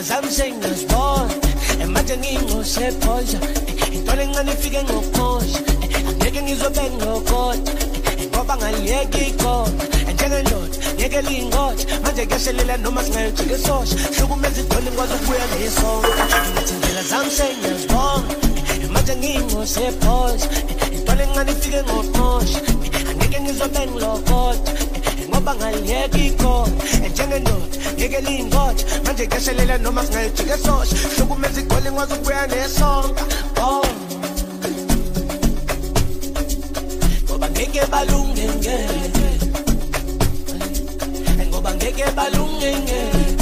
zami sengiyazibona manje ngingosephoja intole encane ifike ngokhosha angeke ngizobe ngilokoda ngoba ngaliyeka ikhona njengendoda ngeke liyingoja manje kuyashelela noma singayojika esosha hlukumeza idoli ngikwazi ukubuya nesonka ngathi indlela zami sengiyazibona manje ngingosephoja intole encane ifike ngokhosha angeke ngizobe ngilokoda ngoba ngaliyeka ikhona njengendoda ngeke liyingoja manje kuyashelela noma singayojika esosha hlukumeza idoli ngikwazi ukubuya nesonka ngoba ngeke balunge ngeke ngoba ngeke balunge ngeke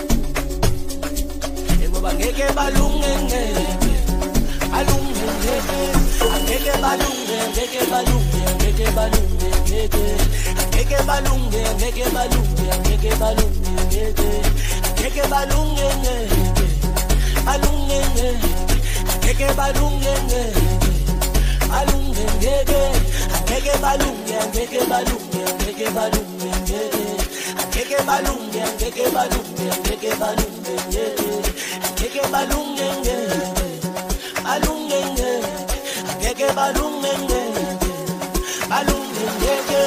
ngoba ngeke balunge ngeke balunge ngeke angeke balunge ngeke balunge ngeke balunge ngeke angeke balunge ngeke balunge ngeke balunge ngeke angeke balunge ngeke balunge ngeke angeke balunge ngeke balunge ngeke angeke balunge angeke balunge angeke balunge ngeke angeke balunge angeke balunge angeke balunge ngeke angeke balunge ngeke balunge ngeke angeke balunge ngeke balunge ngeke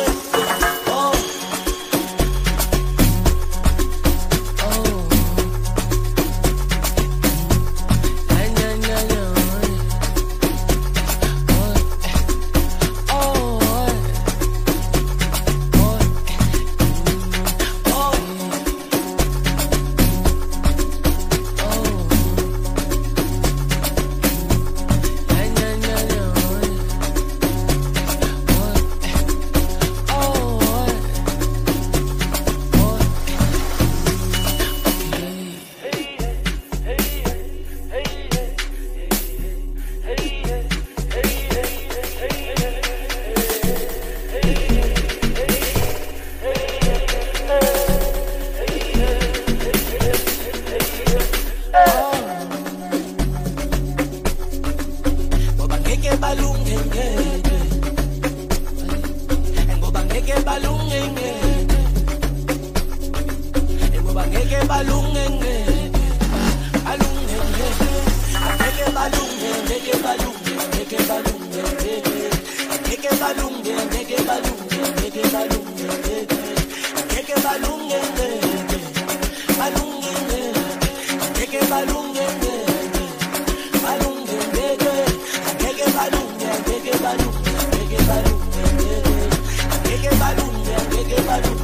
balunge